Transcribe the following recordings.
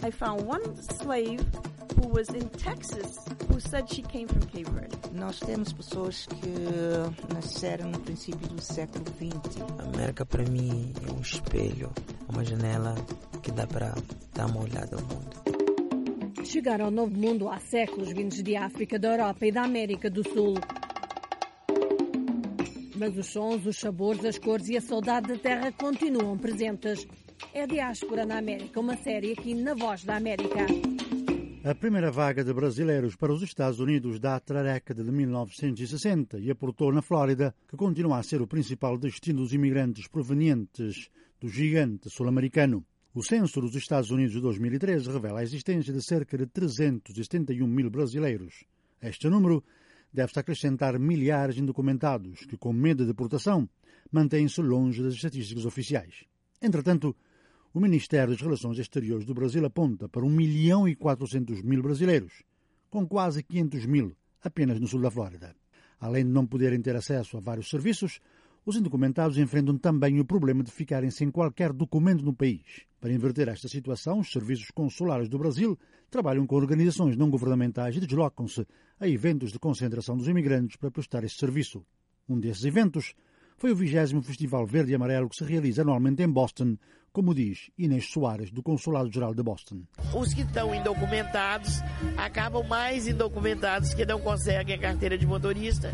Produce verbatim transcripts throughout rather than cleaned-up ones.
I found one slave who was in Texas who said she came from Cape Verde. Nós temos pessoas que nasceram no princípio do século vinte. A América para mim é um espelho, uma janela que dá para dar uma olhada ao mundo. Chegaram ao Novo Mundo há séculos vindos de África, da Europa e da América do Sul. Mas os sons, os sabores, as cores e a saudade da terra continuam presentes. É Diáspora na América, uma série aqui na Voz da América. A primeira vaga de brasileiros para os Estados Unidos data da década de mil novecentos e sessenta e aportou na Flórida, que continua a ser o principal destino dos imigrantes provenientes do gigante sul-americano. O censo dos Estados Unidos de dois mil e treze revela a existência de cerca de trezentos e setenta e um mil brasileiros. Este número deve-se acrescentar milhares de indocumentados que, com medo de deportação, mantêm-se longe das estatísticas oficiais. Entretanto, o Ministério das Relações Exteriores do Brasil aponta para um milhão e quatrocentos mil brasileiros, com quase quinhentos mil apenas no sul da Flórida. Além de não poderem ter acesso a vários serviços, os indocumentados enfrentam também o problema de ficarem sem qualquer documento no país. Para inverter esta situação, os serviços consulares do Brasil trabalham com organizações não governamentais e deslocam-se a eventos de concentração dos imigrantes para prestar esse serviço. Um desses eventos foi o vigésimo Festival Verde e Amarelo que se realiza anualmente em Boston, como diz Inês Soares, do Consulado-Geral de Boston. Os que estão indocumentados acabam mais indocumentados que não conseguem a carteira de motorista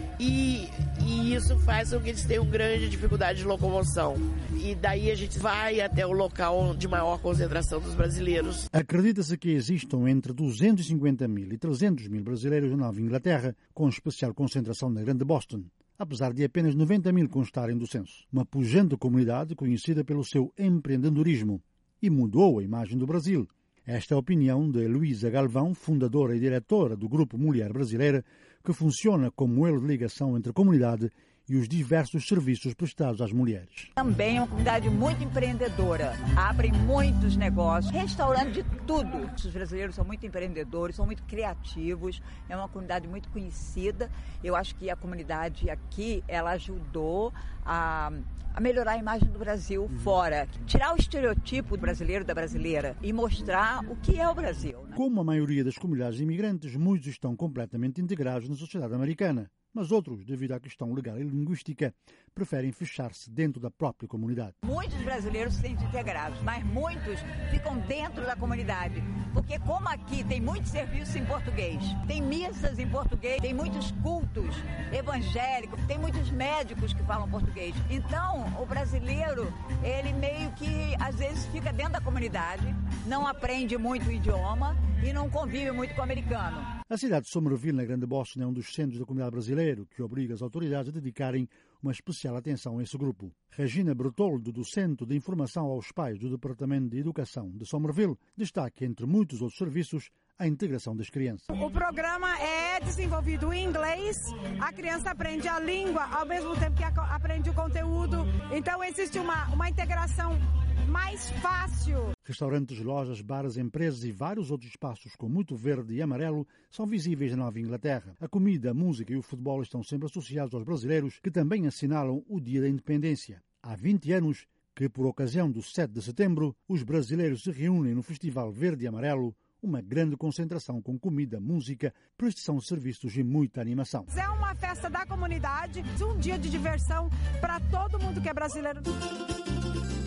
e, e isso faz com que eles tenham grande dificuldade de locomoção. E daí a gente vai até o local de maior concentração dos brasileiros. Acredita-se que existam entre duzentos e cinquenta mil e trezentos mil brasileiros na Nova Inglaterra, com especial concentração na Grande Boston, apesar de apenas noventa mil constarem do censo. Uma pujante comunidade conhecida pelo seu empreendedorismo e mudou a imagem do Brasil. Esta é a opinião de Luísa Galvão, fundadora e diretora do Grupo Mulher Brasileira, que funciona como elo de ligação entre a comunidade e os diversos serviços prestados às mulheres. Também é uma comunidade muito empreendedora, abrem muitos negócios, restaurando de tudo. Os brasileiros são muito empreendedores, são muito criativos, é uma comunidade muito conhecida. Eu acho que a comunidade aqui, ela ajudou a, a melhorar a imagem do Brasil uhum. fora, tirar o estereotipo do brasileiro da brasileira e mostrar o que é o Brasil. Né? Como a maioria das comunidades imigrantes, muitos estão completamente integrados na sociedade americana. Mas outros, devido à questão legal e linguística, preferem fechar-se dentro da própria comunidade. Muitos brasileiros se sentem integrados, mas muitos ficam dentro da comunidade. Porque como aqui tem muitos serviços em português, tem missas em português, tem muitos cultos evangélicos, tem muitos médicos que falam português. Então, o brasileiro, ele meio que, às vezes, fica dentro da comunidade, não aprende muito o idioma e não convive muito com o americano. A cidade de Somerville, na Grande Boston, é um dos centros da comunidade brasileira, que obriga as autoridades a dedicarem uma especial atenção a esse grupo. Regina Bertoldo, do Centro de Informação aos Pais do Departamento de Educação de Somerville, destaca, entre muitos outros serviços, a integração das crianças. O programa é desenvolvido em inglês, a criança aprende a língua ao mesmo tempo que aprende o conteúdo, então existe uma, uma integração mais fácil. Restaurantes, lojas, bares, empresas e vários outros espaços com muito verde e amarelo são visíveis na Nova Inglaterra. A comida, a música e o futebol estão sempre associados aos brasileiros, que também assinalam o Dia da Independência. Há vinte anos que, por ocasião do sete de setembro, os brasileiros se reúnem no Festival Verde e Amarelo, uma grande concentração com comida, música, prestação de serviços e muita animação. É uma festa da comunidade, um dia de diversão para todo mundo que é brasileiro.